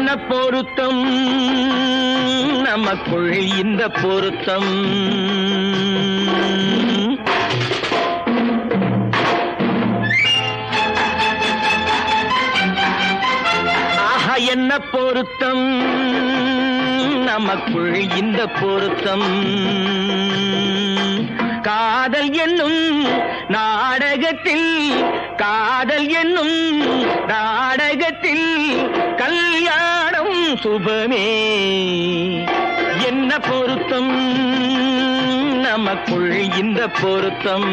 என்ன பொருத்தம் நமக்குள் இந்த பொருத்தம் ஆஹா என்ன பொருத்தம் நமக்குள் இந்த பொருத்தம் காதல் என்னும் நாடகத்தில் காதல் என்னும் நாடகத்தில் கல்யாணம் சுபமே என்ன பொருத்தம் நமக்குள் இந்த பொருத்தம்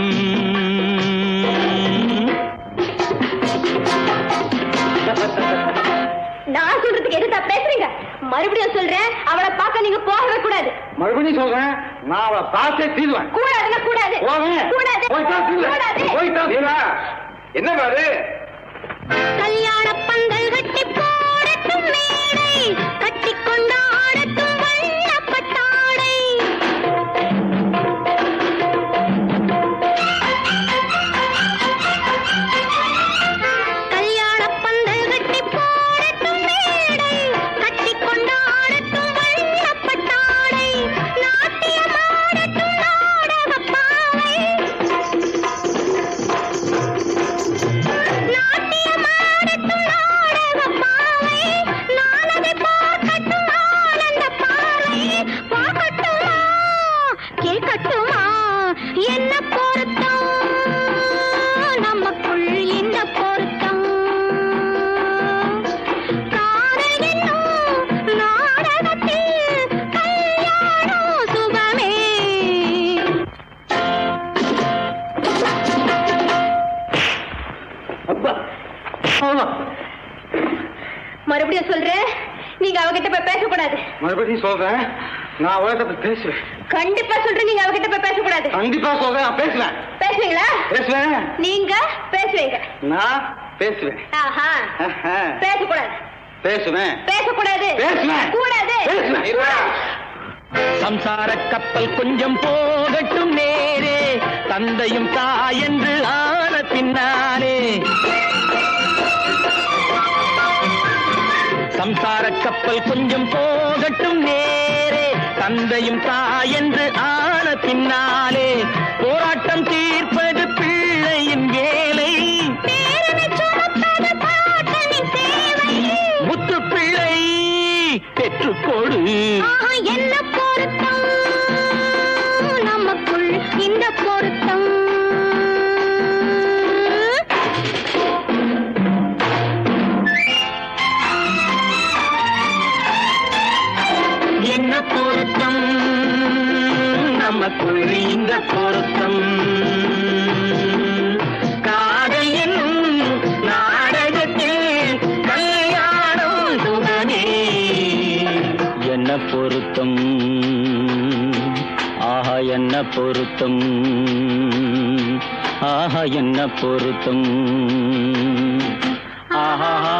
நான் சொல்றதுக்கு எதுக்கு பேசுறீங்க? மறுபடியும் சொல்றேன், அவளை பார்க்க நீங்க போகவே கூடாது. மறுபடியும் சொல்றேன், நான் அவளை பார்த்தே தீர்வேன். கூடாதுன்னா கூடாது. என்ன பாரு, கல்யாண பந்தல் கட்டி போடட்டும் மேடை, கட்டி கொண்டாடட்டும் வண்ணப்பட்டாடை. கல்யாண பந்தல் கட்டி போடட்டும் மேடை, கட்டி கொண்டாடட்டும் வண்ணப்பட்டாடை. நாட்டியமாடட்டும் நாடகப் பாவை. என்ன பொருத்தம் நமக்குள் இந்த பொருத்தம் காதல் என்னும் நாடகத்தில் கல்யாணம் சுபமே. மறுபடியும் சொல்றேன், நீங்க அவகிட்ட போய் பேசக்கூடாது. மறுபடியும் சொல்றேன், நான் அவகிட்ட பேசுவேன். கண்டிப்பா சொல்றேன், நீங்க அவகிட்ட போய் பேசக்கூடாது. கண்டிப்பா சொல்றேன், நான் பேசுவேன். பேசுவீங்களா? பேசுவேன். நீங்க பேசுவீங்க. நான் பேசுவேன். ஆஹா. பேசக்கூடாது. பேசுவேன். பேசக்கூடாது. பேசுவேன். கூடாது. பேசுவேன். சம்சார கப்பல் கொஞ்சம் போகட்டும் நேரே, தந்தையும் தாயென்று ஆன பின்னாலே. சம்சார கப்பல் கொஞ்சம் போகட்டும் நேரே, தந்தையும் தாயென்று ஆன பின்னாலே. போராட்டம் தீர்ப்பது பிள்ளையின் வேலை, முத்து பிள்ளை பெற்றுக்கொடு. என்ன பொருத்தம் நமக்குள் இந்த பொருத்தம் என்ன பொருத்தம் நமக்குள் இந்த பொருத்தம் காதல் என்னும் நாடகத்தில் கல்யாணம் சுபமே. என்ன பொருத்தம் ஆஹா என்ன பொருத்தம் ஆஹா என்ன பொருத்தம் ஆஹா